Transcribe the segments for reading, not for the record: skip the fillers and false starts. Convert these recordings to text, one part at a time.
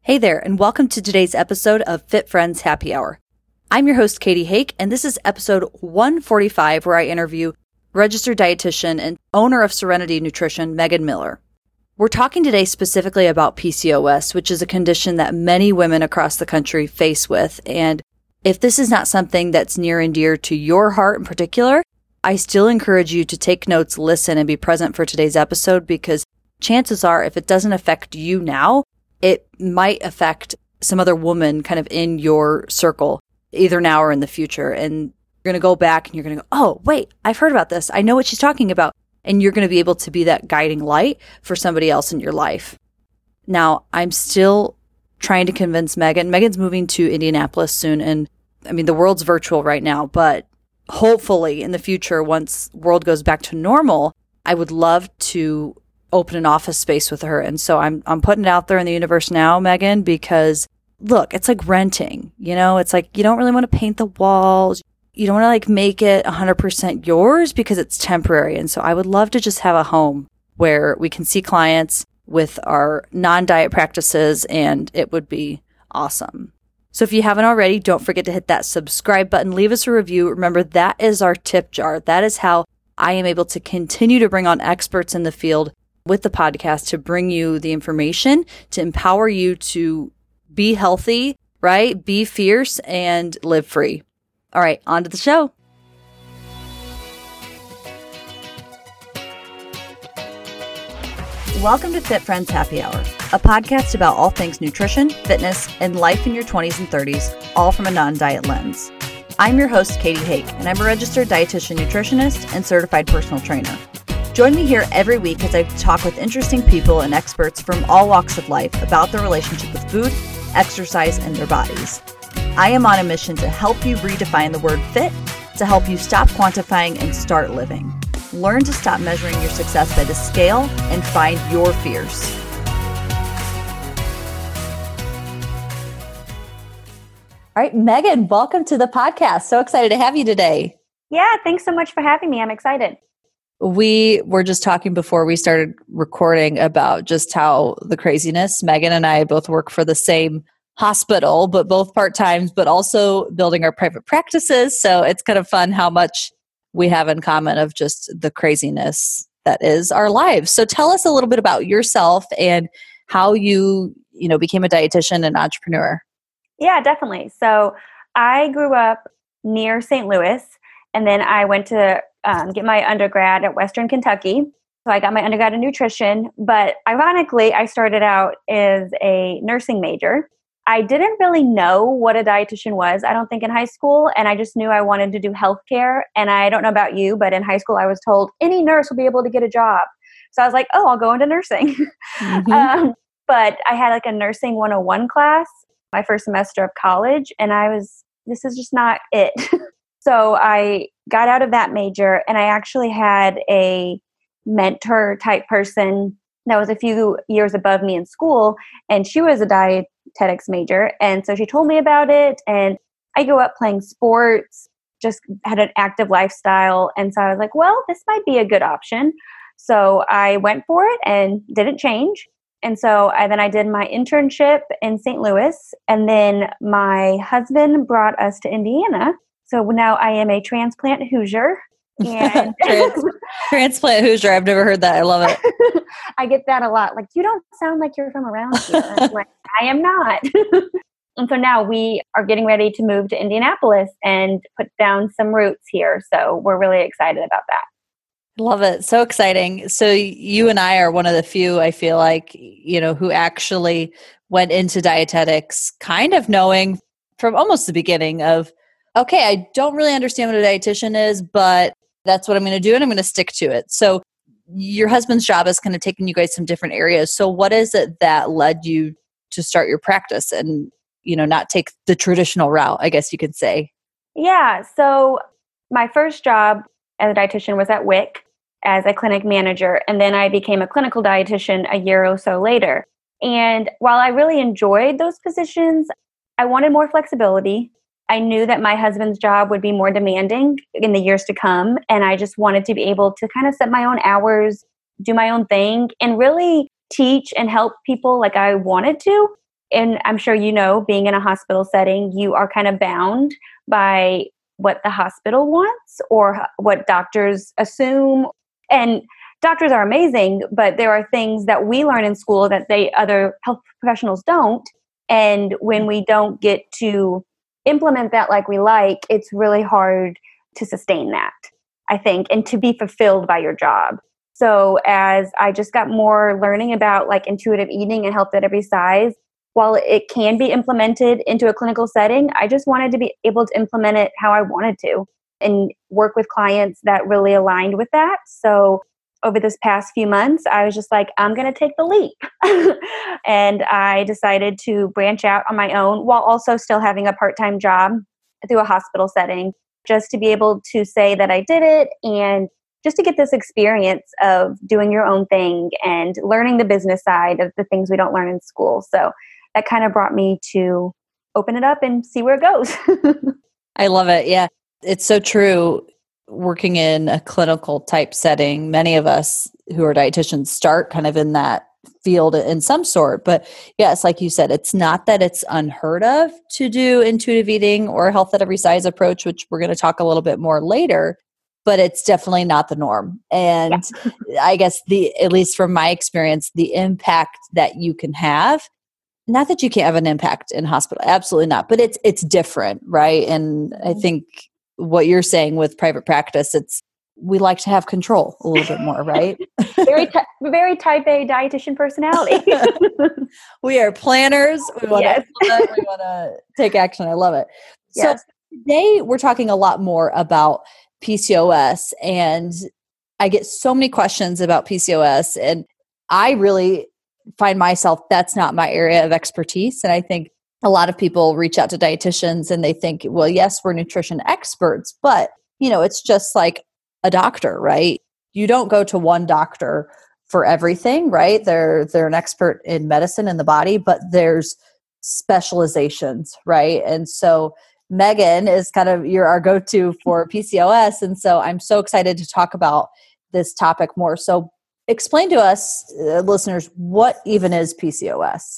Hey there, and welcome to today's episode of Fit Friends Happy Hour. I'm your host, Katie Hake, and this is episode 145, where I interview registered dietitian and owner of Serenity Nutrition, Megan Miller. We're talking today specifically about PCOS, which is a condition that many women across the country face with. And if this is not something that's near and dear to your heart in particular, I still encourage you to take notes, listen, and be present for today's episode, because chances are, if it doesn't affect you now, it might affect some other woman kind of in your circle, either now or in the future. And you're going to go back and you're going to go, oh, wait, I've heard about this. I know what she's talking about. And you're going to be able to be that guiding light for somebody else in your life. Now, I'm still trying to convince Megan. Megan's moving to Indianapolis soon. And I mean, the world's virtual right now, but hopefully in the future, once world goes back to normal, I would love to open an office space with her. And so I'm putting it out there in the universe now, Megan, because look, it's like renting, it's like, you don't really want to paint the walls. You don't want to like make it 100% yours because it's temporary. And so I would love to just have a home where we can see clients with our non-diet practices, and it would be awesome. So if you haven't already, don't forget to hit that subscribe button, leave us a review. Remember, that is our tip jar. That is how I am able to continue to bring on experts in the field with the podcast to bring you the information to empower you to be healthy, right? Be fierce and live free. All right, on to the show. Welcome to Fit Friends Happy Hour, a podcast about all things nutrition, fitness, and life in your 20s and 30s, all from a non-diet lens. I'm your host, Katie Hake, and I'm a registered dietitian, nutritionist, and certified personal trainer. Join me here every week as I talk with interesting people and experts from all walks of life about their relationship with food, exercise, and their bodies. I am on a mission to help you redefine the word fit, to help you stop quantifying and start living. Learn to stop measuring your success by the scale and find your fierce. All right, Megan, welcome to the podcast. So excited to have you today. Yeah, thanks so much for having me. I'm excited. We were just talking before we started recording about just how the craziness. Megan and I both work for the same hospital, but both part-time, but also building our private practices. So it's kind of fun how much we have in common of just the craziness that is our lives. So tell us a little bit about yourself and how you became a dietitian and entrepreneur. Yeah, definitely. So I grew up near St. Louis, and then I went to get my undergrad at Western Kentucky. So I got my undergrad in nutrition, but ironically, I started out as a nursing major. I didn't really know what a dietitian was, I don't think, in high school, and I just knew I wanted to do healthcare. And I don't know about you, but in high school, I was told any nurse will be able to get a job. So I was like, oh, I'll go into nursing. Mm-hmm. But I had like a nursing 101 class my first semester of college, and this is just not it. So I got out of that major, and I actually had a mentor type person that was a few years above me in school, and she was a dietetics major. And so she told me about it, and I grew up playing sports, just had an active lifestyle. And so I was like, well, this might be a good option. So I went for it and didn't change. And so then I did my internship in St. Louis, and then my husband brought us to Indiana. So now I am a transplant Hoosier. And transplant Hoosier. I've never heard that. I love it. I get that a lot. Like, you don't sound like you're from around here. I'm like, I am not. And so now we are getting ready to move to Indianapolis and put down some roots here. So we're really excited about that. Love it. So exciting. So you and I are one of the few, I feel like, who actually went into dietetics kind of knowing from almost the beginning of, okay, I don't really understand what a dietitian is, but that's what I'm going to do, and I'm going to stick to it. So your husband's job is kind of taking you guys some different areas. So what is it that led you to start your practice and, not take the traditional route, I guess you could say? Yeah. So my first job as a dietitian was at WIC as a clinic manager. And then I became a clinical dietitian a year or so later. And while I really enjoyed those positions, I wanted more flexibility. I knew that my husband's job would be more demanding in the years to come. And I just wanted to be able to kind of set my own hours, do my own thing, and really teach and help people like I wanted to. And I'm sure you know, being in a hospital setting, you are kind of bound by what the hospital wants or what doctors assume. And doctors are amazing, but there are things that we learn in school that other health professionals don't. And when we don't get to implement that like we like, it's really hard to sustain that, I think, and to be fulfilled by your job. So as I just got more learning about like intuitive eating and health at every size, while it can be implemented into a clinical setting, I just wanted to be able to implement it how I wanted to and work with clients that really aligned with that. So over this past few months, I was just like, I'm going to take the leap. And I decided to branch out on my own while also still having a part-time job through a hospital setting, just to be able to say that I did it and just to get this experience of doing your own thing and learning the business side of the things we don't learn in school. So that kind of brought me to open it up and see where it goes. I love it. Yeah, it's so true. Working in a clinical type setting, many of us who are dietitians start kind of in that field in some sort. But yes, like you said, it's not that it's unheard of to do intuitive eating or health at every size approach, which we're going to talk a little bit more later, but it's definitely not the norm. And yeah. I guess at least from my experience, the impact that you can have, not that you can't have an impact in hospital, absolutely not, but it's different, right? And I think what you're saying with private practice, we like to have control a little bit more, right? very type A dietitian personality. We are planners. We want to take action. I love it. Yes. So today we're talking a lot more about PCOS, and I get so many questions about PCOS, and I really find myself, that's not my area of expertise. And I think a lot of people reach out to dietitians and they think, well, yes, we're nutrition experts, but it's just like a doctor, right? You don't go to one doctor for everything, right? They're an expert in medicine and the body, but there's specializations, right? And so Megan is kind of our go-to for PCOS. And so I'm so excited to talk about this topic more. So explain to us, listeners, what even is PCOS?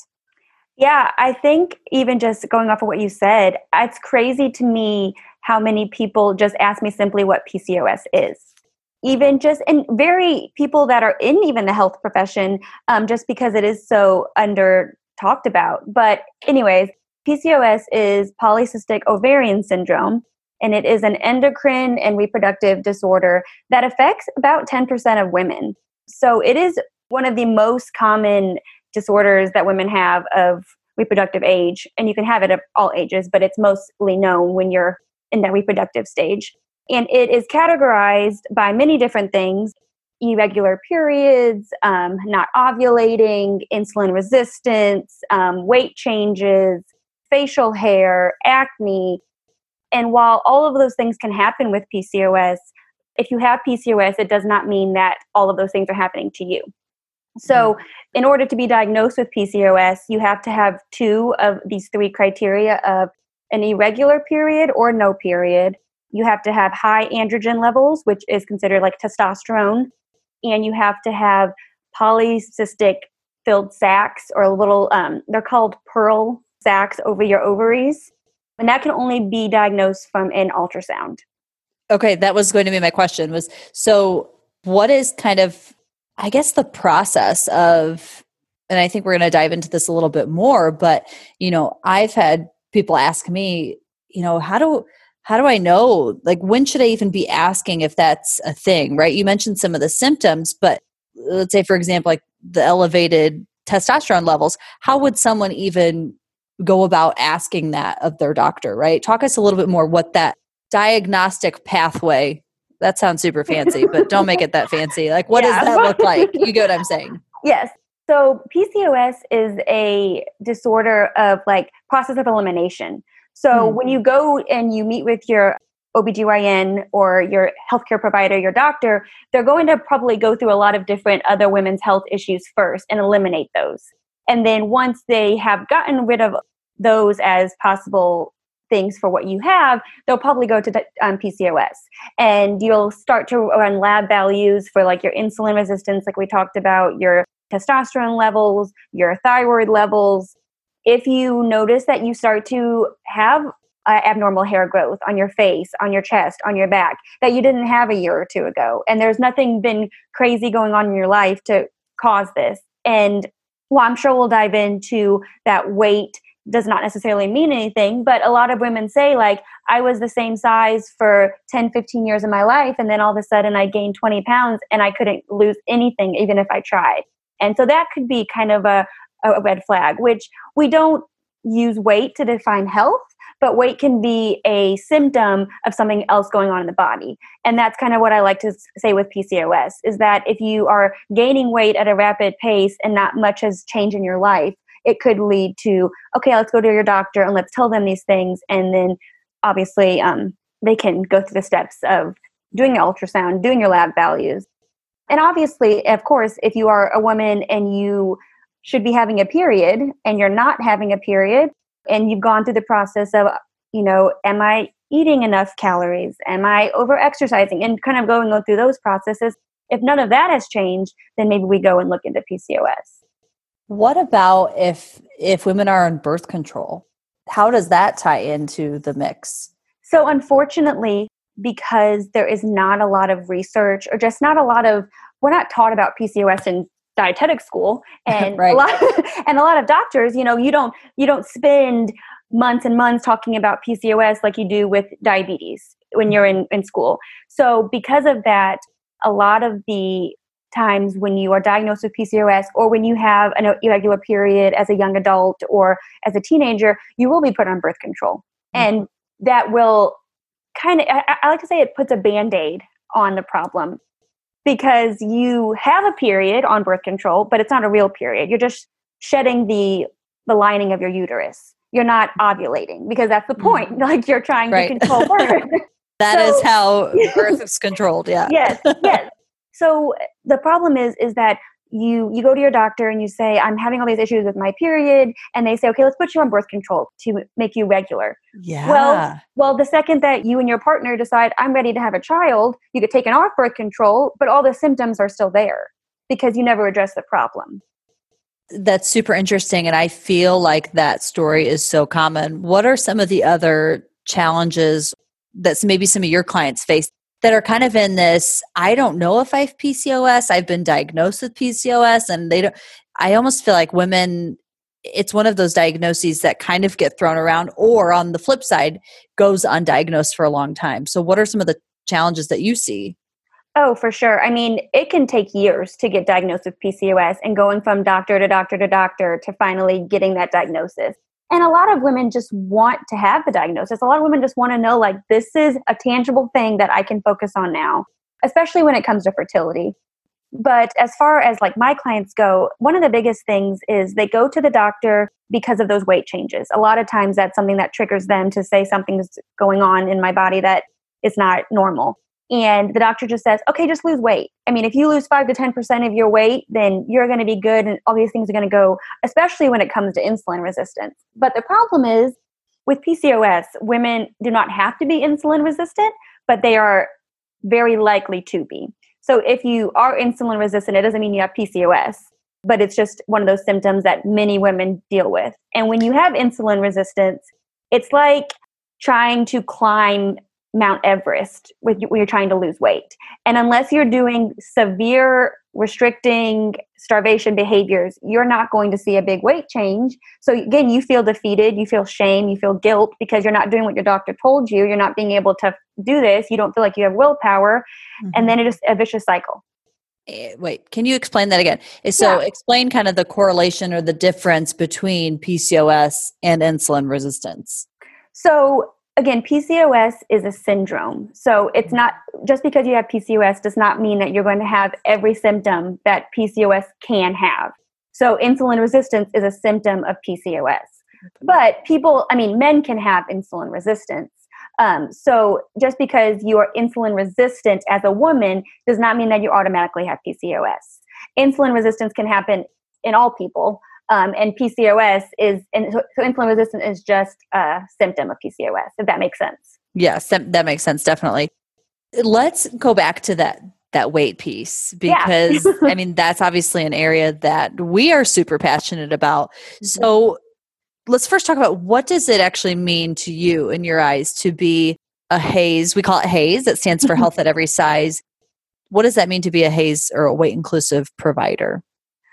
Yeah, I think even just going off of what you said, it's crazy to me how many people just ask me simply what PCOS is. Even just, and very people that are in even the health profession, just because it is so under talked about. But anyways, PCOS is polycystic ovarian syndrome, and it is an endocrine and reproductive disorder that affects about 10% of women. So it is one of the most common disorders that women have of reproductive age, and you can have it at all ages, but it's mostly known when you're in that reproductive stage. And it is categorized by many different things: irregular periods, not ovulating, insulin resistance, weight changes, facial hair, acne. And while all of those things can happen with PCOS, if you have PCOS, it does not mean that all of those things are happening to you. So in order to be diagnosed with PCOS, you have to have two of these three criteria of an irregular period or no period. You have to have high androgen levels, which is considered like testosterone. And you have to have polycystic filled sacs, or little, they're called pearl sacs over your ovaries. And that can only be diagnosed from an ultrasound. Okay, that was going to be my question so what is kind of, I guess, the process of, and I think we're going to dive into this a little bit more, but, I've had people ask me, how do I know, like, when should I even be asking if that's a thing, right? You mentioned some of the symptoms, but let's say, for example, like the elevated testosterone levels, how would someone even go about asking that of their doctor, right? Talk us a little bit more what that diagnostic pathway, that sounds super fancy, but don't make it that fancy. Like, what does that look like? You get what I'm saying? Yes. So PCOS is a disorder of like process of elimination. So when you go and you meet with your OBGYN or your healthcare provider, your doctor, they're going to probably go through a lot of different other women's health issues first and eliminate those. And then once they have gotten rid of those as possible things for what you have, they'll probably go to PCOS. And you'll start to run lab values for like your insulin resistance, like we talked about, your testosterone levels, your thyroid levels. if you notice that you start to have abnormal hair growth on your face, on your chest, on your back, that you didn't have a year or two ago, and there's nothing been crazy going on in your life to cause this. And well, I'm sure we'll dive into that weight does not necessarily mean anything, but a lot of women say, like, I was the same size for 10, 15 years of my life, and then all of a sudden I gained 20 pounds and I couldn't lose anything, even if I tried. And so that could be kind of a red flag, which we don't use weight to define health, but weight can be a symptom of something else going on in the body. And that's kind of what I like to say with PCOS, is that if you are gaining weight at a rapid pace and not much has changed in your life, it could lead to, okay, let's go to your doctor and let's tell them these things. And then obviously they can go through the steps of doing your ultrasound, doing your lab values. And obviously, of course, if you are a woman and you should be having a period and you're not having a period and you've gone through the process of, am I eating enough calories? Am I over exercising? And kind of going through those processes. If none of that has changed, then maybe we go and look into PCOS. What about if women are on birth control? How does that tie into the mix? So unfortunately, because there is not a lot of research, or just not a lot of, we're not taught about PCOS in dietetic school, and right. a lot of doctors, you don't spend months and months talking about PCOS like you do with diabetes when you're in school. So because of that, a lot of the times when you are diagnosed with PCOS, or when you have an irregular period as a young adult or as a teenager, you will be put on birth control. Mm-hmm. And that will kind of, I like to say, it puts a Band-Aid on the problem, because you have a period on birth control, but it's not a real period. You're just shedding the lining of your uterus. You're not ovulating, because that's the point. Like, you're trying to control birth. That is how birth is controlled. Yeah. Yes. So the problem is that you go to your doctor and you say, I'm having all these issues with my period. And they say, okay, let's put you on birth control to make you regular. Yeah. Well, the second that you and your partner decide, I'm ready to have a child, you get taken off birth control, but all the symptoms are still there because you never address the problem. That's super interesting. And I feel like that story is so common. What are some of the other challenges that maybe some of your clients face that are kind of in this, I don't know if I have PCOS, I've been diagnosed with PCOS, and I almost feel like women, it's one of those diagnoses that kind of get thrown around, or on the flip side, goes undiagnosed for a long time. So what are some of the challenges that you see? Oh, for sure. I mean, it can take years to get diagnosed with PCOS, and going from doctor to doctor to doctor to finally getting that diagnosis. And a lot of women just want to have the diagnosis. A lot of women just want to know, like, this is a tangible thing that I can focus on now, especially when it comes to fertility. But as far as like my clients go, one of the biggest things is they go to the doctor because of those weight changes. A lot of times that's something that triggers them to say something's going on in my body that is not normal. And the doctor just says, okay, just lose weight. I mean, if you lose 5 to 10% of your weight, then you're going to be good. And all these things are going to go, especially when it comes to insulin resistance. But the problem is with PCOS, women do not have to be insulin resistant, but they are very likely to be. So if you are insulin resistant, it doesn't mean you have PCOS, but it's just one of those symptoms that many women deal with. And when you have insulin resistance, it's like trying to climb Mount Everest when you're trying to lose weight. And unless you're doing severe restricting starvation behaviors, you're not going to see a big weight change. So again, you feel defeated, you feel shame, you feel guilt because you're not doing what your doctor told you. You're not being able to do this. You don't feel like you have willpower. Mm-hmm. And then it's a vicious cycle. Wait, can you explain that again? So explain kind of the correlation or the difference between PCOS and insulin resistance. So again, PCOS is a syndrome. So it's not, just because you have PCOS does not mean that you're going to have every symptom that PCOS can have. So insulin resistance is a symptom of PCOS. But men can have insulin resistance. So just because you are insulin resistant as a woman does not mean that you automatically have PCOS. Insulin resistance can happen in all people. And PCOS so insulin resistance is just a symptom of PCOS, if that makes sense. Yes, that makes sense, definitely. Let's go back to that weight piece, because that's obviously an area that we are super passionate about. So let's first talk about what does it actually mean to you in your eyes to be a HAES? We call it HAES. It stands for Health at Every Size. What does that mean to be a HAES or a weight inclusive provider?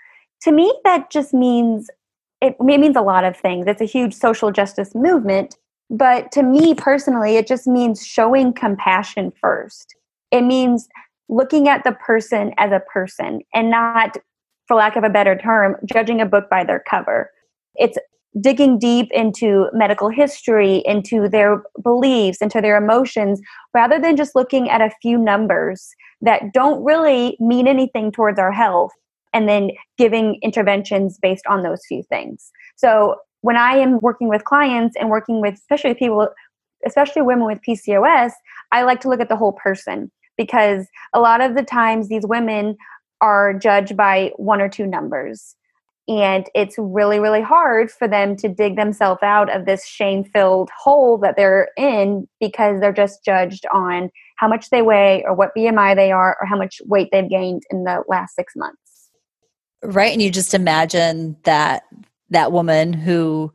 To me, that just means, it means a lot of things. It's a huge social justice movement. But to me personally, it just means showing compassion first. It means looking at the person as a person and not, for lack of a better term, judging a book by their cover. It's digging deep into medical history, into their beliefs, into their emotions, rather than just looking at a few numbers that don't really mean anything towards our health and then giving interventions based on those few things. So when I am working with clients and working with especially people, especially women with PCOS, I like to look at the whole person, because a lot of the times these women are judged by one or two numbers. And it's really, really hard for them to dig themselves out of this shame-filled hole that they're in, because they're just judged on how much they weigh or what BMI they are or how much weight they've gained in the last 6 months. Right. And you just imagine that woman who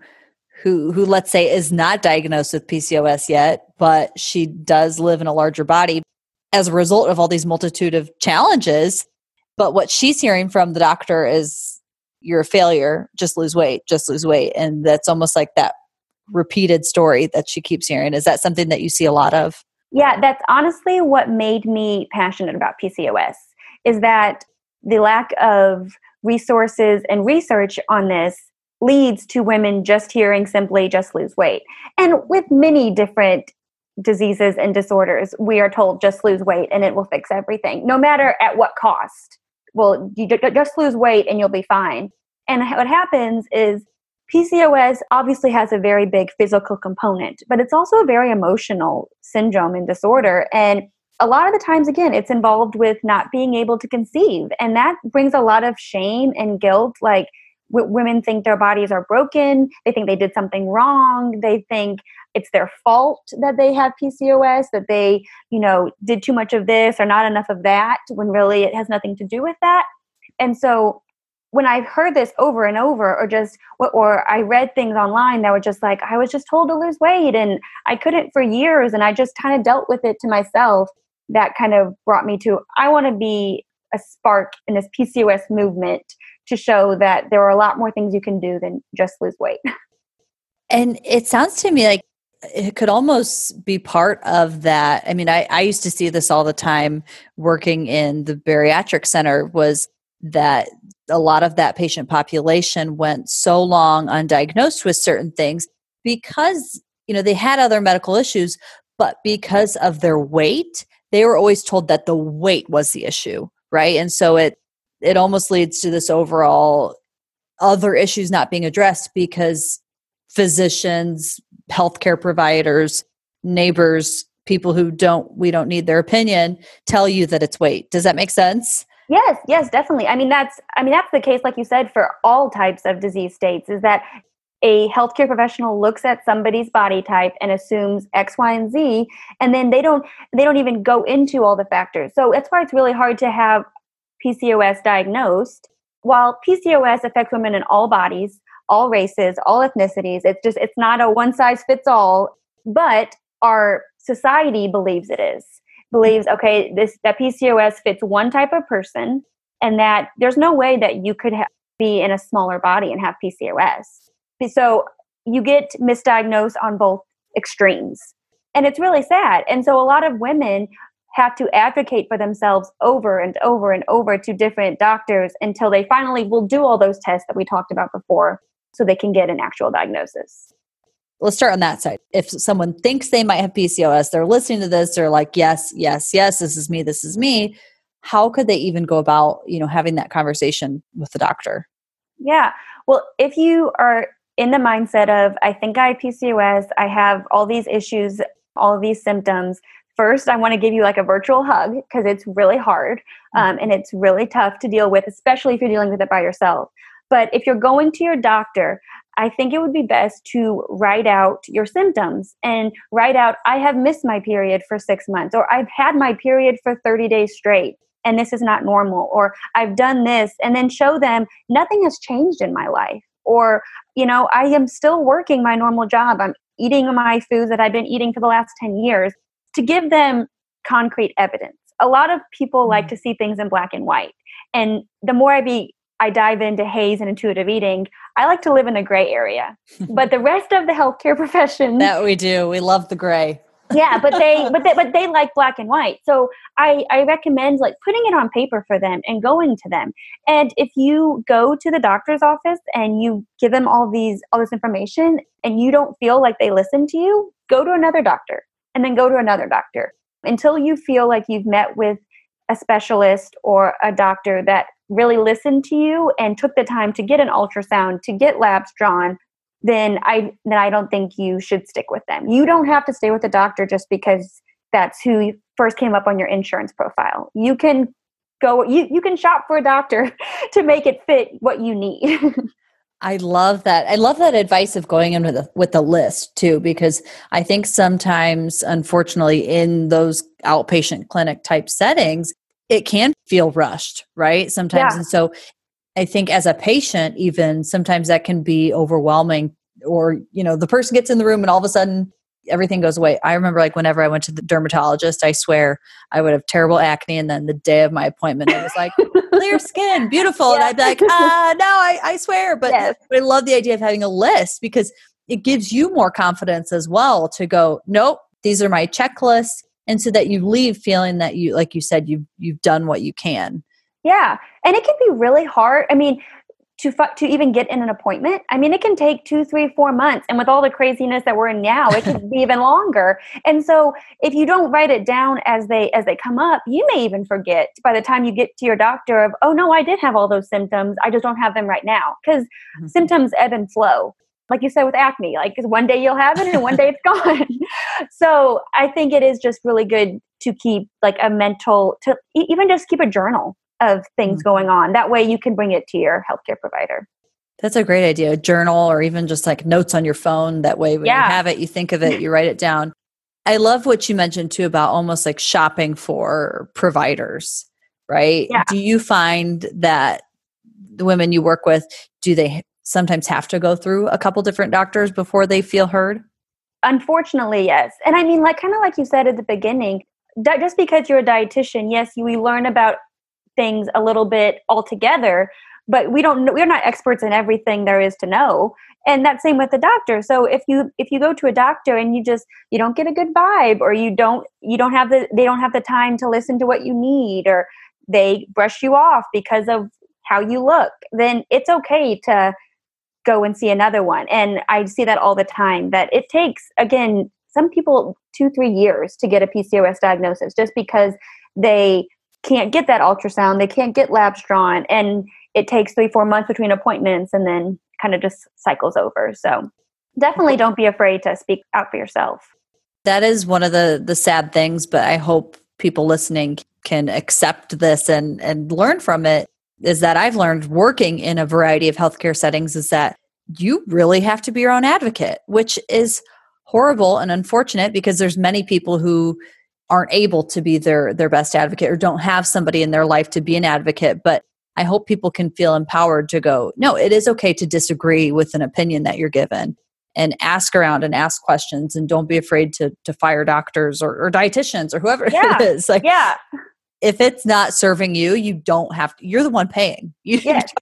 let's say is not diagnosed with PCOS yet, but she does live in a larger body as a result of all these multitude of challenges. But what she's hearing from the doctor is, you're a failure, just lose weight, just lose weight. And that's almost like that repeated story that she keeps hearing. Is that something that you see a lot of? Yeah, that's honestly what made me passionate about PCOS, is that the lack of resources and research on this leads to women just hearing simply just lose weight. And with many different diseases and disorders, we are told just lose weight and it will fix everything, no matter at what cost. Well, you just lose weight and you'll be fine. And what happens is PCOS obviously has a very big physical component, but it's also a very emotional syndrome and disorder. And a lot of the times, again, it's involved with not being able to conceive. And that brings a lot of shame and guilt. Like, women think their bodies are broken. They think they did something wrong. They think it's their fault that they have PCOS, that they, did too much of this or not enough of that, when really it has nothing to do with that. And so when I've heard this over and over, or I read things online that were just like, I was just told to lose weight and I couldn't for years, and I just kind of dealt with it to myself, that kind of brought me to, I want to be a spark in this PCOS movement to show that there are a lot more things you can do than just lose weight. And it sounds to me like it could almost be part of that. I mean, I used to see this all the time working in the bariatric center, was that a lot of that patient population went so long undiagnosed with certain things because, they had other medical issues, but because of their weight, they were always told that the weight was the issue, right? And so it almost leads to this overall other issues not being addressed because physicians, healthcare providers, neighbors, people who we don't need their opinion, tell you that it's weight. Does that make sense? Yes, definitely. I mean, that's the case, like you said, for all types of disease states, is that a healthcare professional looks at somebody's body type and assumes X, Y, and Z, and then they don't even go into all the factors. So that's why it's really hard to have PCOS diagnosed. While PCOS affects women in all bodies, all races, all ethnicities, it's not a one size fits all, but our society believes it is. Believes, okay, that PCOS fits one type of person, and that there's no way that you could be in a smaller body and have PCOS. So you get misdiagnosed on both extremes, and it's really sad. And so a lot of women have to advocate for themselves over and over and over to different doctors until they finally will do all those tests that we talked about before, so they can get an actual diagnosis. Let's start on that side. If someone thinks they might have PCOS, they're listening to this, they're like, yes, this is me. How could they even go about, having that conversation with the doctor? Yeah. Well, if you are in the mindset of, I think I have PCOS, I have all these issues, all of these symptoms, first, I want to give you like a virtual hug, because it's really hard and it's really tough to deal with, especially if you're dealing with it by yourself. But if you're going to your doctor, I think it would be best to write out your symptoms and write out, I have missed my period for 6 months, or I've had my period for 30 days straight, and this is not normal, or I've done this, and then show them nothing has changed in my life. or, I am still working my normal job. I'm eating my foods that I've been eating for the last 10 years, to give them concrete evidence. A lot of people like to see things in black and white. And the more I dive into HAES and intuitive eating, I like to live in the gray area. But the rest of the healthcare profession, that we do. We love the gray. yeah, but they like black and white. So I recommend like putting it on paper for them and going to them. And if you go to the doctor's office and you give them all this information and you don't feel like they listen to you, go to another doctor and then go to another doctor until you feel like you've met with a specialist or a doctor that really listened to you and took the time to get an ultrasound, to get labs drawn. Then I don't think you should stick with them. You don't have to stay with the doctor just because that's who first came up on your insurance profile. You can you can shop for a doctor to make it fit what you need. I love that. I love that advice of going in with the list too, because I think sometimes, unfortunately, in those outpatient clinic type settings, it can feel rushed, right? Sometimes. Yeah. And so I think as a patient, even sometimes that can be overwhelming, or, the person gets in the room and all of a sudden everything goes away. I remember like whenever I went to the dermatologist, I swear I would have terrible acne. And then the day of my appointment, it was like clear skin, beautiful. Yeah. And I'd be like, no, I swear. But yes. I love the idea of having a list because it gives you more confidence as well to go, nope, these are my checklists. And so that you leave feeling that you, like you said, you've done what you can. Yeah. And it can be really hard. I mean, to even get in an appointment. I mean, it can take 2, 3, 4 months. And with all the craziness that we're in now, it could be even longer. And so if you don't write it down as they come up, you may even forget by the time you get to your doctor of, oh no, I did have all those symptoms. I just don't have them right now. Because symptoms ebb and flow. Like you said with acne, like one day you'll have it and one day it's gone. So I think it is just really good to keep like even just keep a journal of things going on. That way you can bring it to your healthcare provider. That's a great idea. A journal, or even just like notes on your phone. That way when you have it, you think of it, you write it down. I love what you mentioned too about almost like shopping for providers, right? Yeah. Do you find that the women you work with, do they sometimes have to go through a couple different doctors before they feel heard? Unfortunately, yes. And I mean, like kind of like you said at the beginning, just because you're a dietitian, yes, we learn about things a little bit altogether, but we're not experts in everything there is to know. And that's same with the doctor. So if you go to a doctor and you don't get a good vibe, or they don't have the time to listen to what you need, or they brush you off because of how you look, then it's okay to go and see another one. And I see that all the time, that it takes, again, some people 2-3 years to get a PCOS diagnosis just because they can't get that ultrasound, they can't get labs drawn, and it takes 3-4 months between appointments, and then kind of just cycles over. So definitely don't be afraid to speak out for yourself. That is one of the sad things, but I hope people listening can accept this and learn from it, is that I've learned working in a variety of healthcare settings is that you really have to be your own advocate, which is horrible and unfortunate because there's many people who aren't able to be their best advocate or don't have somebody in their life to be an advocate. But I hope people can feel empowered to go, no, it is okay to disagree with an opinion that you're given, and ask around and ask questions, and don't be afraid to fire doctors or dietitians or whoever it is. Like, if it's not serving you, you don't have to, you're the one paying. You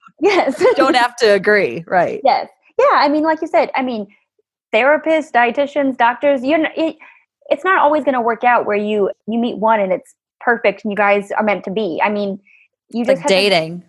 don't have to agree. Right. Yes. Yeah. I mean, like you said, I mean, therapists, dietitians, doctors, it's not always going to work out where you meet one and it's perfect and you guys are meant to be. I mean, you just like dating.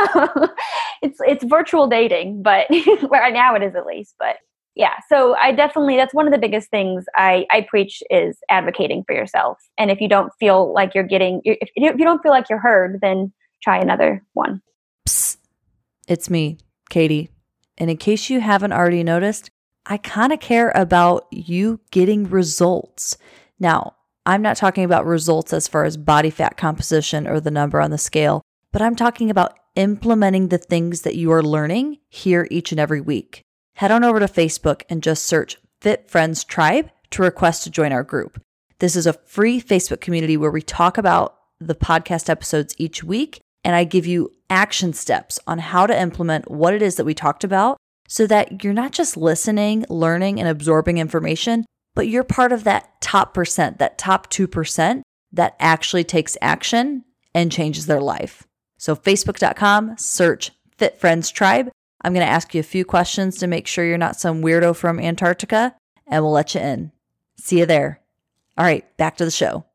It's virtual dating, but right now it is at least. But yeah, so that's one of the biggest things I preach is advocating for yourself. And if you don't feel like if you don't feel like you're heard, then try another one. Psst. It's me, Katie. And in case you haven't already noticed, I kind of care about you getting results. Now, I'm not talking about results as far as body fat composition or the number on the scale, but I'm talking about implementing the things that you are learning here each and every week. Head on over to Facebook and just search Fit Friends Tribe to request to join our group. This is a free Facebook community where we talk about the podcast episodes each week, and I give you action steps on how to implement what it is that we talked about so that you're not just listening, learning, and absorbing information, but you're part of that top percent, that top 2% that actually takes action and changes their life. So facebook.com, search Fit Friends Tribe. I'm going to ask you a few questions to make sure you're not some weirdo from Antarctica, and we'll let you in. See you there. All right, back to the show.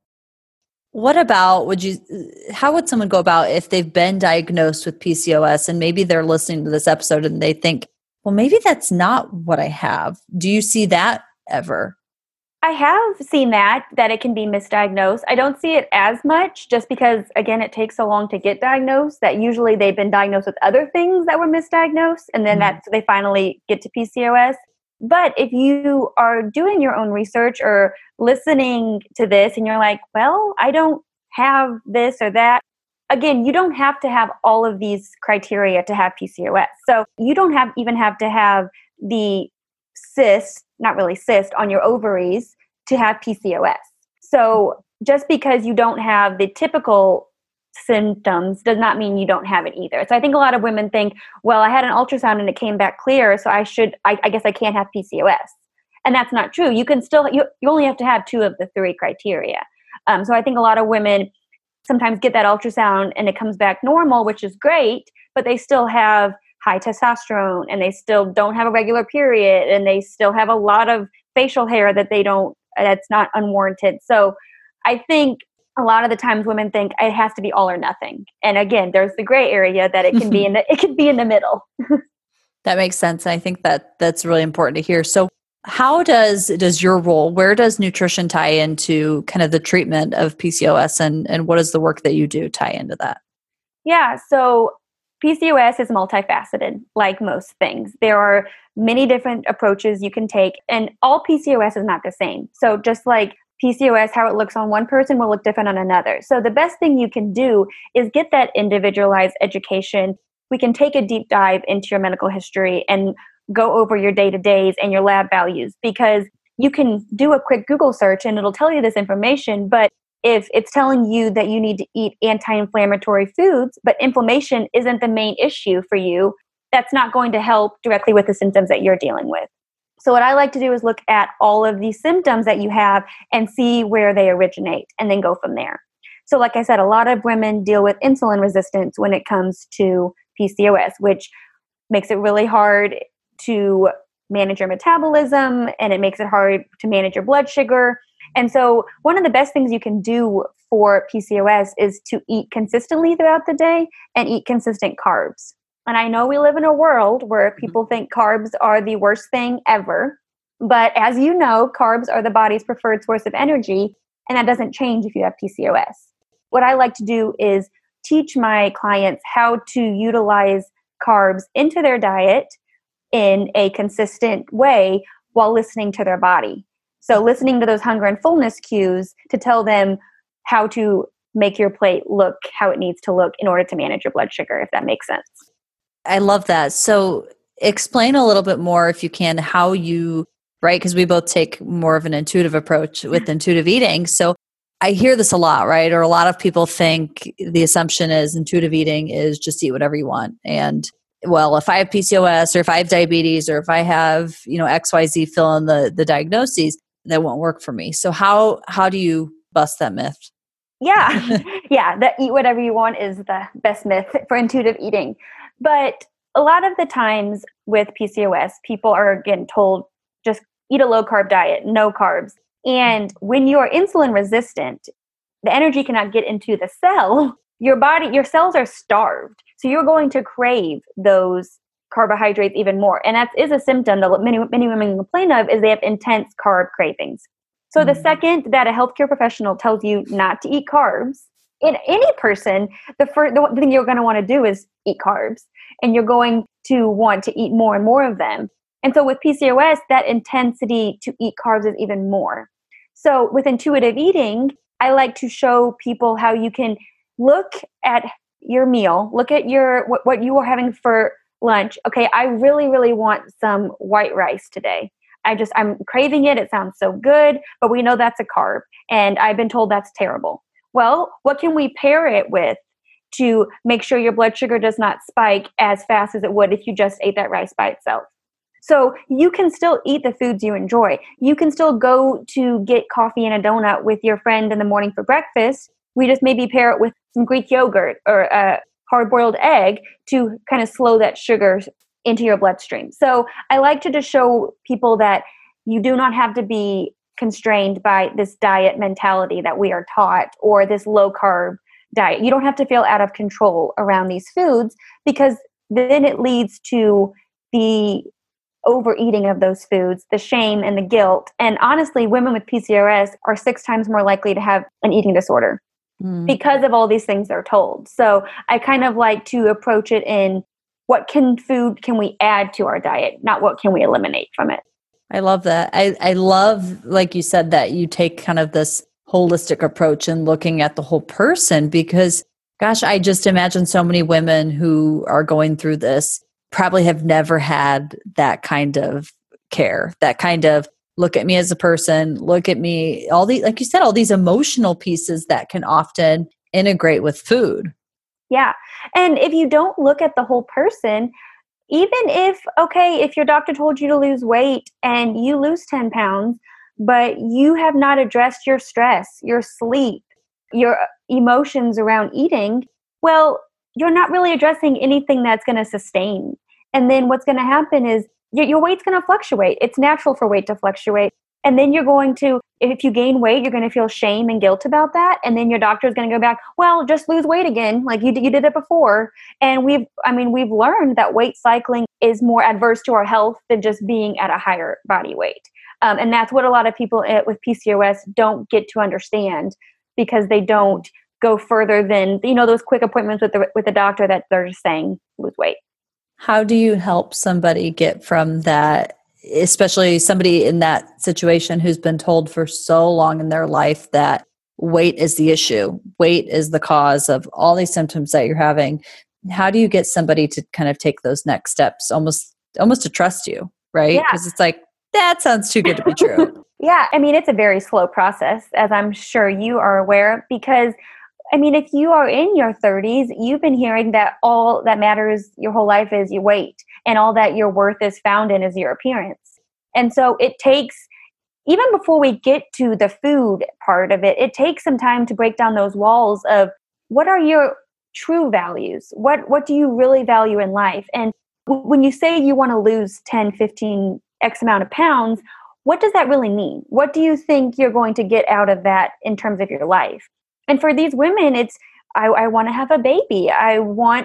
What about, how would someone go about if they've been diagnosed with PCOS and maybe they're listening to this episode and they think, well, maybe that's not what I have. Do you see that ever? I have seen that it can be misdiagnosed. I don't see it as much just because, again, it takes so long to get diagnosed that usually they've been diagnosed with other things that were misdiagnosed, and then they finally get to PCOS. But if you are doing your own research or listening to this and you're like, well, I don't have this or that, again, you don't have to have all of these criteria to have PCOS. So you don't even have to have the cyst, not really cyst, on your ovaries to have PCOS. So just because you don't have the typical symptoms does not mean you don't have it either. So I think a lot of women think, well, I had an ultrasound and it came back clear, so I guess I can't have PCOS. And that's not true. You can still, you only have to have 2 of the 3 criteria. So I think a lot of women sometimes get that ultrasound and it comes back normal, which is great, but they still have high testosterone and they still don't have a regular period and they still have a lot of facial hair that's not unwarranted. So I think a lot of the times women think it has to be all or nothing. And again, there's the gray area that it can be in the middle. That makes sense. I think that's really important to hear. So how does your role, where does nutrition tie into kind of the treatment of PCOS and what does the work that you do tie into that? Yeah. So PCOS is multifaceted, like most things. There are many different approaches you can take, and all PCOS is not the same. So just like PCOS, how it looks on one person will look different on another. So the best thing you can do is get that individualized education. We can take a deep dive into your medical history and go over your day-to-days and your lab values, because you can do a quick Google search and it'll tell you this information. But if it's telling you that you need to eat anti-inflammatory foods, but inflammation isn't the main issue for you, that's not going to help directly with the symptoms that you're dealing with. So what I like to do is look at all of these symptoms that you have and see where they originate and then go from there. So like I said, a lot of women deal with insulin resistance when it comes to PCOS, which makes it really hard to manage your metabolism and it makes it hard to manage your blood sugar. And so one of the best things you can do for PCOS is to eat consistently throughout the day and eat consistent carbs. And I know we live in a world where people think carbs are the worst thing ever. But as you know, carbs are the body's preferred source of energy, and that doesn't change if you have PCOS. What I like to do is teach my clients how to utilize carbs into their diet in a consistent way while listening to their body. So listening to those hunger and fullness cues to tell them how to make your plate look how it needs to look in order to manage your blood sugar, if that makes sense. I love that. So explain a little bit more, if you can, how you, right? Because we both take more of an intuitive approach with intuitive eating. So I hear this a lot, right? Or a lot of people think the assumption is intuitive eating is just eat whatever you want. And well, if I have PCOS or if I have diabetes or if I have, XYZ fill in the diagnoses, that won't work for me. So how do you bust that myth? Yeah. That eat whatever you want is the best myth for intuitive eating. But a lot of the times with PCOS, people are again told just eat a low carb diet, no carbs. And when you're insulin resistant, the energy cannot get into the cell. Your cells are starved. So you're going to crave those carbohydrates even more. And that is a symptom that many women complain of, is they have intense carb cravings. So the second that a healthcare professional tells you not to eat carbs, in any person, the thing you're going to want to do is eat carbs. And you're going to want to eat more and more of them. And so with PCOS, that intensity to eat carbs is even more. So with intuitive eating, I like to show people how you can look at your meal, look at what you are having for lunch. Okay, I really, really want some white rice today. I'm craving it. It sounds so good, but we know that's a carb. And I've been told that's terrible. Well, what can we pair it with to make sure your blood sugar does not spike as fast as it would if you just ate that rice by itself? So you can still eat the foods you enjoy. You can still go to get coffee and a donut with your friend in the morning for breakfast. We just maybe pair it with some Greek yogurt or a hard-boiled egg to kind of slow that sugar into your bloodstream. So I like to just show people that you do not have to be constrained by this diet mentality that we are taught, or this low-carb diet. You don't have to feel out of control around these foods, because then it leads to the overeating of those foods, the shame and the guilt. And honestly, women with PCOS are 6 times more likely to have an eating disorder because of all these things they're told. So I kind of like to approach it in what food can we add to our diet, not what can we eliminate from it. I love that. I love, like you said, that you take kind of this holistic approach and looking at the whole person, because gosh, I just imagine so many women who are going through this probably have never had that kind of care, that kind of look at me as a person, look at me, all the, like you said, all these emotional pieces that can often integrate with food. Yeah. And if you don't look at the whole person, even if your doctor told you to lose weight and you lose 10 pounds, but you have not addressed your stress, your sleep, your emotions around eating, well, you're not really addressing anything that's going to sustain. And then what's going to happen is your weight's going to fluctuate. It's natural for weight to fluctuate. And then you're going to, if you gain weight, you're going to feel shame and guilt about that. And then your doctor is going to go back, well, just lose weight again, like you did it before. And we've learned that weight cycling is more adverse to our health than just being at a higher body weight. And that's what a lot of people with PCOS don't get to understand, because they don't go further than, those quick appointments with the doctor that they're just saying lose weight. How do you help somebody get from that, especially somebody in that situation who's been told for so long in their life that weight is the issue, weight is the cause of all these symptoms that you're having? How do you get somebody to kind of take those next steps, almost to trust you, right? Because it's like, that sounds too good to be true. Yeah, it's a very slow process, as I'm sure you are aware, because if you are in your 30s, you've been hearing that all that matters your whole life is your weight, and all that your worth is found in is your appearance. And so it takes, even before we get to the food part of it, it takes some time to break down those walls of what are your true values? What do you really value in life? And when you say you want to lose 10, 15, X amount of pounds, what does that really mean? What do you think you're going to get out of that in terms of your life? And for these women, it's, I want to have a baby. I want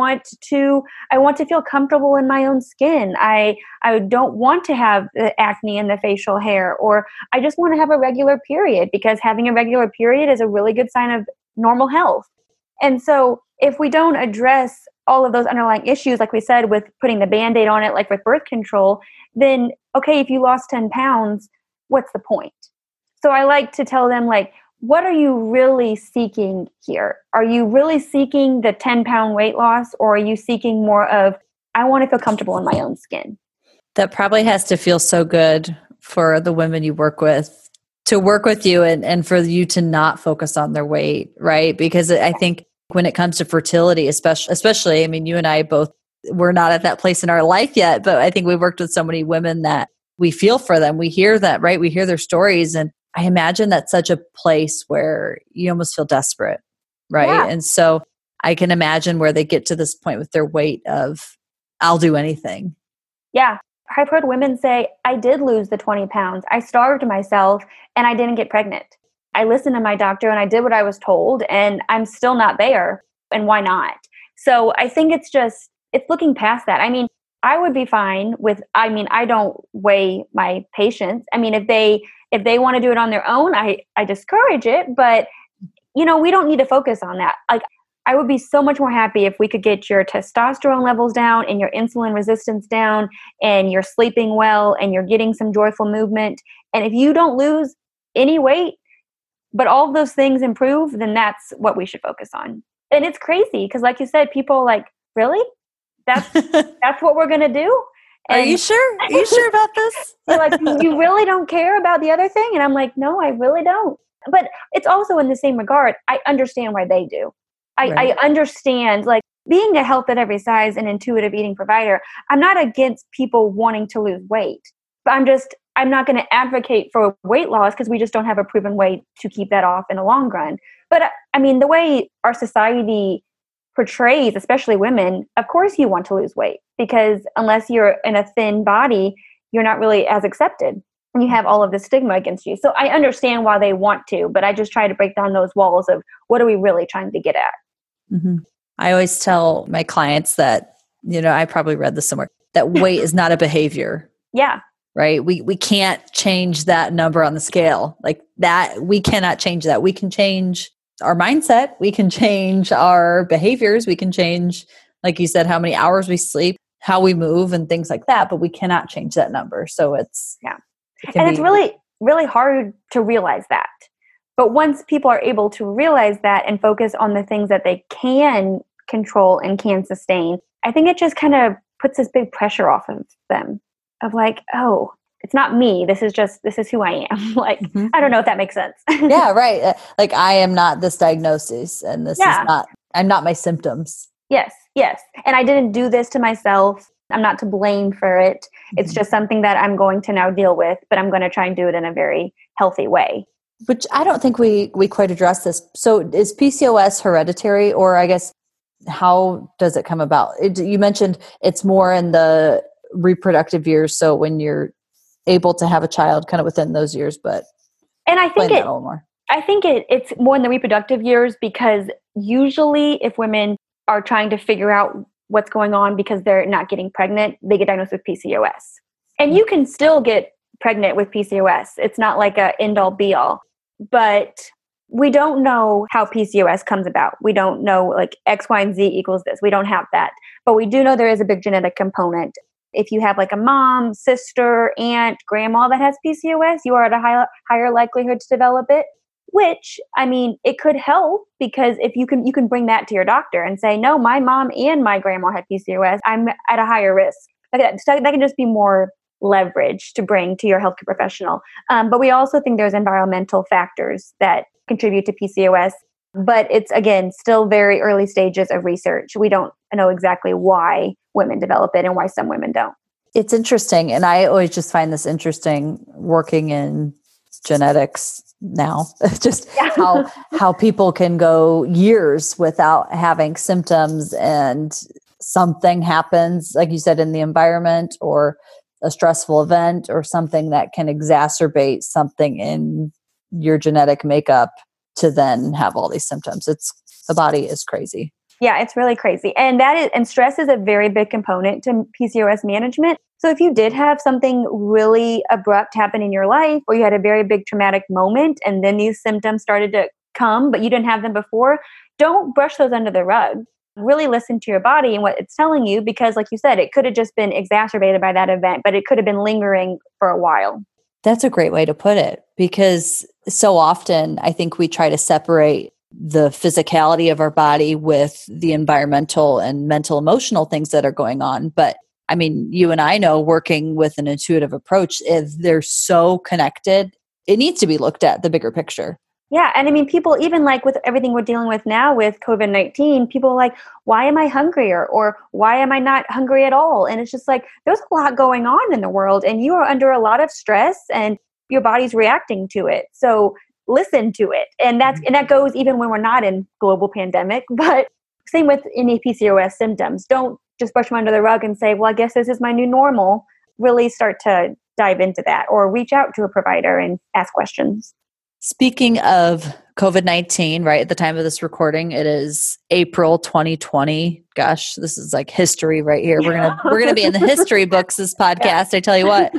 to feel comfortable in my own skin. I don't want to have the acne and the facial hair, or I just want to have a regular period, because having a regular period is a really good sign of normal health. And so if we don't address all of those underlying issues, like we said, with putting the Band-Aid on it, like with birth control, then, okay, if you lost 10 pounds, what's the point? So I like to tell them, like, what are you really seeking here? Are you really seeking the 10-pound weight loss, or are you seeking more of, I want to feel comfortable in my own skin? That probably has to feel so good for the women you work with to work with you, and for you to not focus on their weight, right? Because I think when it comes to fertility, especially, you and I both, we're not at that place in our life yet, but I think we've worked with so many women that we feel for them. We hear that, right? We hear their stories, and I imagine that's such a place where you almost feel desperate, right? Yeah. And so I can imagine where they get to this point with their weight of, I'll do anything. Yeah. I've heard women say, I did lose the 20 pounds. I starved myself and I didn't get pregnant. I listened to my doctor and I did what I was told, and I'm still not there. And why not? So I think it's looking past that. I would be fine with, I don't weigh my patients. If they want to do it on their own, I discourage it, but we don't need to focus on that. Like, I would be so much more happy if we could get your testosterone levels down and your insulin resistance down, and you're sleeping well and you're getting some joyful movement. And if you don't lose any weight, but all of those things improve, then that's what we should focus on. And it's crazy because, like you said, people are like, really? That's what we're going to do? And are you sure? Are you sure about this? They're like, you really don't care about the other thing? And I'm like, no, I really don't. But it's also in the same regard, I understand why they do. I understand, like, being a health at every size and intuitive eating provider, I'm not against people wanting to lose weight, but I'm not going to advocate for weight loss because we just don't have a proven way to keep that off in the long run. But I mean, the way our society portrays, especially women, of course you want to lose weight because unless you're in a thin body, you're not really as accepted. And you have all of this stigma against you. So I understand why they want to, but I just try to break down those walls of what are we really trying to get at. Mm-hmm. I always tell my clients that, I probably read this somewhere, that weight is not a behavior. Yeah. Right? We can't change that number on the scale. Like that, we cannot change that. We can change our mindset. We can change our behaviors. We can change, like you said, how many hours we sleep, how we move and things like that, but we cannot change that number. So it's really, really hard to realize that. But once people are able to realize that and focus on the things that they can control and can sustain, I think it just kind of puts this big pressure off of them of like, oh, it's not me. This is who I am. Like, mm-hmm. I don't know if that makes sense. Yeah, right. Like I am not this diagnosis and I'm not my symptoms. Yes. And I didn't do this to myself. I'm not to blame for it. Mm-hmm. It's just something that I'm going to now deal with, but I'm going to try and do it in a very healthy way. Which I don't think we quite addressed this. So is PCOS hereditary, or I guess, how does it come about? You mentioned it's more in the reproductive years. So when you're able to have a child kind of within those years, and I think a little more. I think it's more in the reproductive years because usually if women are trying to figure out what's going on because they're not getting pregnant, they get diagnosed with PCOS. And you can still get pregnant with PCOS. It's not like a end all be all, but we don't know how PCOS comes about. We don't know like X, Y, and Z equals this. We don't have that, but we do know there is a big genetic component. If you have like a mom, sister, aunt, grandma that has PCOS, you are at a higher likelihood to develop it, which, I mean, it could help because if you can bring that to your doctor and say, no, my mom and my grandma had PCOS, I'm at a higher risk. So that can just be more leverage to bring to your healthcare professional. But we also think there's environmental factors that contribute to PCOS. But it's, again, still very early stages of research. We don't know exactly why women develop it and why some women don't. It's interesting. And I always just find this interesting working in genetics now, just how people can go years without having symptoms and something happens, like you said, in the environment or a stressful event or something that can exacerbate something in your genetic makeup to then have all these symptoms. The body is crazy. Yeah, it's really crazy. And stress is a very big component to PCOS management. So if you did have something really abrupt happen in your life, or you had a very big traumatic moment and then these symptoms started to come, but you didn't have them before, don't brush those under the rug. Really listen to your body and what it's telling you, because like you said, it could have just been exacerbated by that event, but it could have been lingering for a while. That's a great way to put it, because so often I think we try to separate the physicality of our body with the environmental and mental, emotional things that are going on. But I mean, you and I know, working with an intuitive approach, if they're so connected, it needs to be looked at the bigger picture. Yeah. And I mean, people, even like with everything we're dealing with now with COVID-19, people are like, why am I hungrier? Or why am I not hungry at all? And it's just like, there's a lot going on in the world and you are under a lot of stress and your body's reacting to it. So listen to it. And that goes even when we're not in global pandemic, but same with any PCOS symptoms. Don't just brush them under the rug and say, well, I guess this is my new normal. Really start to dive into that or reach out to a provider and ask questions. Speaking of COVID-19, right at the time of this recording, it is April 2020. Gosh, this is like history right here. We're gonna be in the history books this podcast. Yeah. I tell you what.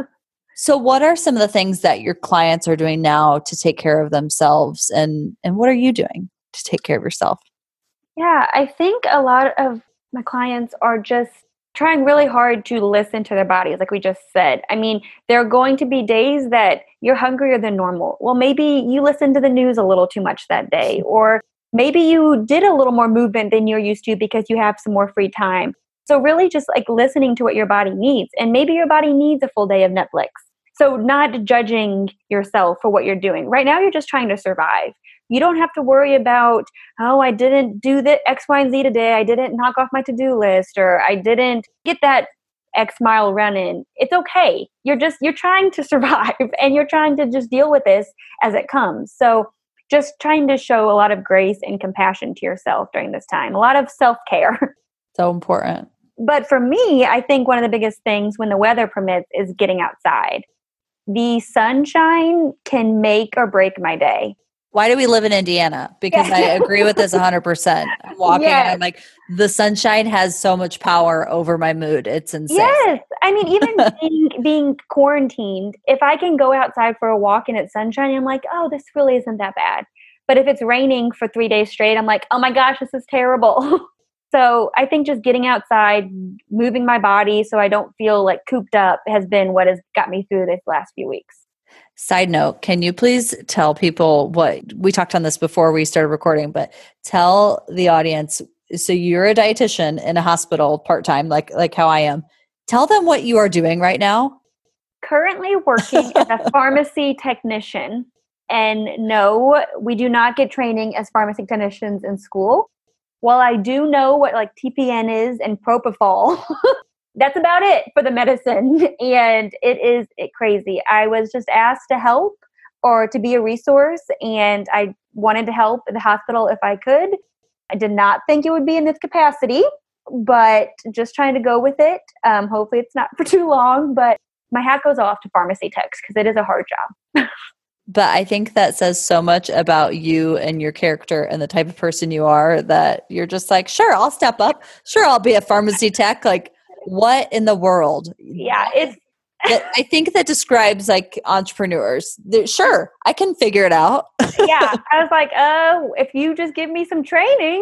So what are some of the things that your clients are doing now to take care of themselves, and what are you doing to take care of yourself? Yeah, I think a lot of my clients are just trying really hard to listen to their bodies, like we just said. I mean, there are going to be days that you're hungrier than normal. Well, maybe you listened to the news a little too much that day, or maybe you did a little more movement than you're used to because you have some more free time. So really just like listening to what your body needs. And maybe your body needs a full day of Netflix. So not judging yourself for what you're doing. Right now, you're just trying to survive. you don't have to worry about, oh, I didn't do the X, Y, and Z today. I didn't knock off my to-do list, or I didn't get that X mile run in. It's okay. You're trying to survive and you're trying to just deal with this as it comes. So just trying to show a lot of grace and compassion to yourself during this time, a lot of self-care. So important. But for me, I think one of the biggest things when the weather permits is getting outside. The sunshine can make or break my day. Why do we live in Indiana? Because I agree with this 100%. I'm walking and I'm like, the sunshine has so much power over my mood. It's insane. Yes. I mean, even being quarantined, if I can go outside for a walk and it's sunshine, I'm like, oh, this really isn't that bad. But if it's raining for 3 days straight, I'm like, oh my gosh, this is terrible. So I think just getting outside, moving my body so I don't feel like cooped up has been what has got me through this last few weeks. Side note, can you please tell people what we talked on this before we started recording, but tell the audience, so you're a dietitian in a hospital part-time, like how I am. Tell them what you are doing right now. Currently working as a pharmacy technician. And no, we do not get training as pharmacy technicians in school. While I do know what like TPN is and propofol, that's about it for the medicine. And it is crazy. I was just asked to help or to be a resource, and I wanted to help the hospital if I could. I did not think it would be in this capacity, but just trying to go with it. Hopefully it's not for too long, but my hat goes off to pharmacy techs because it is a hard job. But I think that says so much about you and your character and the type of person you are that you're just like, sure, I'll step up. Sure, I'll be a pharmacy tech. Like, what in the world? Yeah, I think that describes like entrepreneurs. Sure, I can figure it out. Yeah, I was like, oh, if you just give me some training,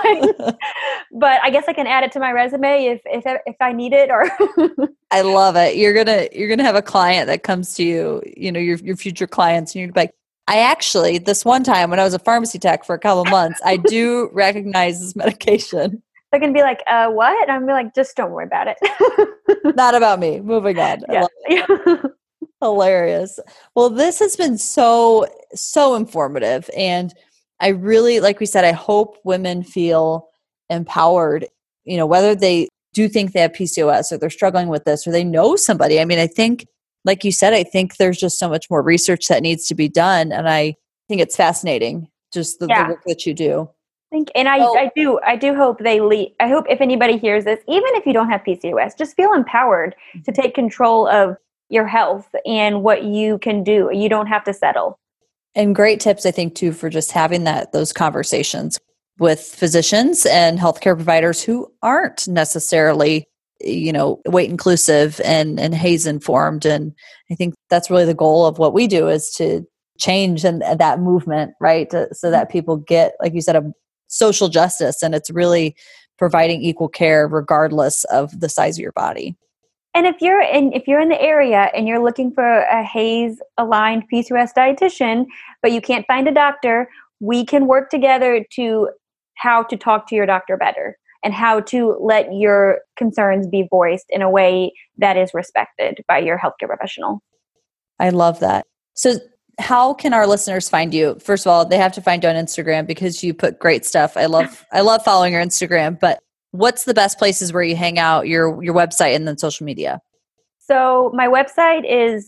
but I guess I can add it to my resume if I need it. Or I love it. You're gonna have a client that comes to you, your future clients, and you're like, I actually, this one time when I was a pharmacy tech for a couple of months, I do recognize this medication. They're going to be like, what? And I'm going to be like, just don't worry about it. Not about me. Moving on. Yeah. Hilarious. Well, this has been so informative. And I really, like we said, I hope women feel empowered, whether they do think they have PCOS or they're struggling with this or they know somebody. I mean, I think, like you said, I think there's just so much more research that needs to be done. And I think it's fascinating, just the work that you do. I do hope they lead. I hope if anybody hears this, even if you don't have PCOS, just feel empowered to take control of your health and what you can do. You don't have to settle. And great tips, I think, too, for just having those conversations with physicians and healthcare providers who aren't necessarily, weight inclusive and HAES informed. And I think that's really the goal of what we do, is to change and that movement, right? So that people get, like you said, a social justice, and it's really providing equal care regardless of the size of your body. And if you're in the area and you're looking for a HAES aligned PCOS dietitian, but you can't find a doctor, we can work together to how to talk to your doctor better and how to let your concerns be voiced in a way that is respected by your healthcare professional. I love that. So how can our listeners find you? First of all, they have to find you on Instagram because you put great stuff. I love following your Instagram, but what's the best places where you hang out, your website and then social media? So my website is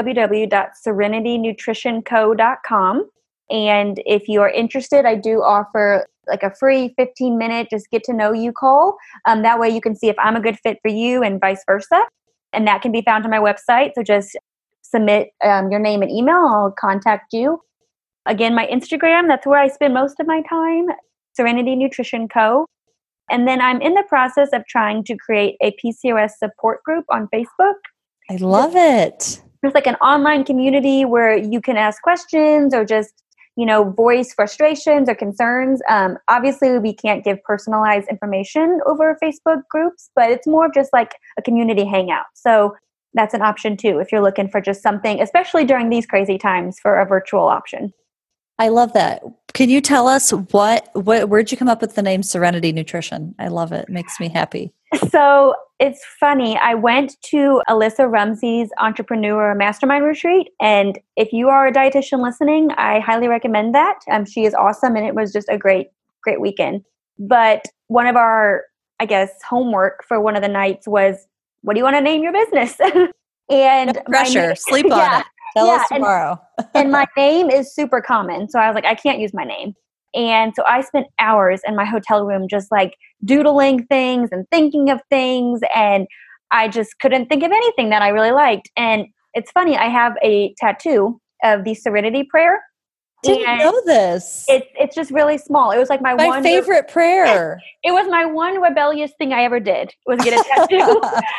www.serenitynutritionco.com. And if you are interested, I do offer like a free 15-minute just get to know you call. That way you can see if I'm a good fit for you and vice versa. And that can be found on my website. So just submit your name and email. I'll contact you. Again, my Instagram, that's where I spend most of my time, Serenity Nutrition Co. And then I'm in the process of trying to create a PCOS support group on Facebook. I love it. There's like an online community where you can ask questions or just, voice frustrations or concerns. Obviously, we can't give personalized information over Facebook groups, but it's more just like a community hangout. So that's an option too, if you're looking for just something, especially during these crazy times, for a virtual option. I love that. Can you tell us where'd you come up with the name Serenity Nutrition? I love it. It makes me happy. So It's funny. I went to Alyssa Rumsey's Entrepreneur Mastermind Retreat. And if you are a dietitian listening, I highly recommend that. She is awesome. And it was just a great weekend. But one of our, I guess, homework for one of the nights was, what do you want to name your business? And no pressure. Sleep on it. Tell us tomorrow. And my name is super common. So I was like, I can't use my name. And so I spent hours in my hotel room just like doodling things and thinking of things. And I just couldn't think of anything that I really liked. And it's funny, I have a tattoo of the Serenity Prayer. Didn't know this. It's just really small. It was like my one favorite prayer. It was my one rebellious thing I ever did, was get a tattoo.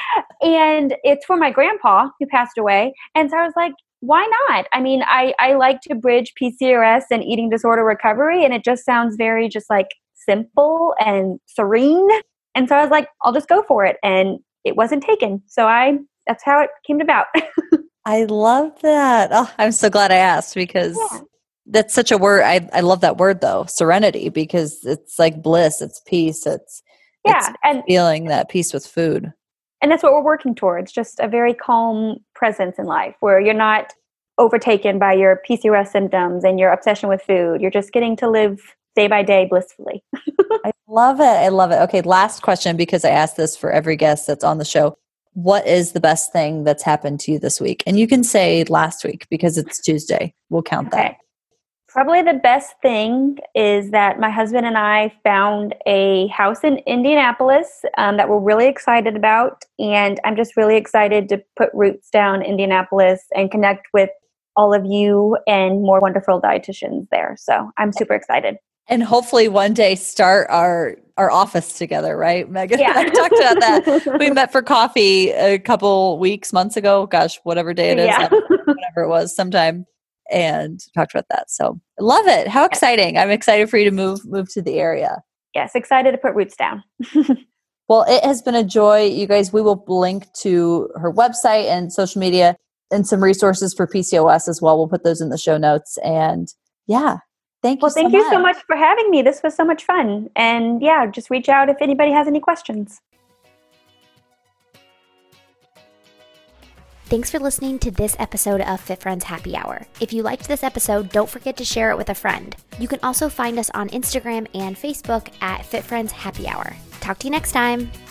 And it's for my grandpa who passed away. And so I was like, why not? I mean, I like to bridge PCOS and eating disorder recovery, and it just sounds very just like simple and serene. And so I was like, I'll just go for it. And it wasn't taken. So that's how it came about. I love that. Oh, I'm so glad I asked, because that's such a word. I love that word though, serenity, because it's like bliss, it's peace, it's and feeling that peace with food. And that's what we're working towards, just a very calm presence in life where you're not overtaken by your PCOS symptoms and your obsession with food. You're just getting to live day by day blissfully. I love it. I love it. Okay, last question, because I ask this for every guest that's on the show. What is the best thing that's happened to you this week? And you can say last week because it's Tuesday. We'll count that. Probably the best thing is that my husband and I found a house in Indianapolis that we're really excited about. And I'm just really excited to put roots down in Indianapolis and connect with all of you and more wonderful dietitians there. So I'm super excited. And hopefully one day start our office together, right, Megan? Yeah. I talked about that. We met for coffee a couple months ago. Gosh, whatever day it is, whatever it was, sometime. And talked about that. So I love it. How exciting. I'm excited for you to move to the area. Yes, excited to put roots down. Well, it has been a joy. You guys, we will link to her website and social media and some resources for PCOS as well. We'll put those in the show notes. And thank you thank you so much for having me. This was so much fun. And just reach out if anybody has any questions. Thanks for listening to this episode of Fit Friends Happy Hour. If you liked this episode, don't forget to share it with a friend. You can also find us on Instagram and Facebook at Fit Friends Happy Hour. Talk to you next time.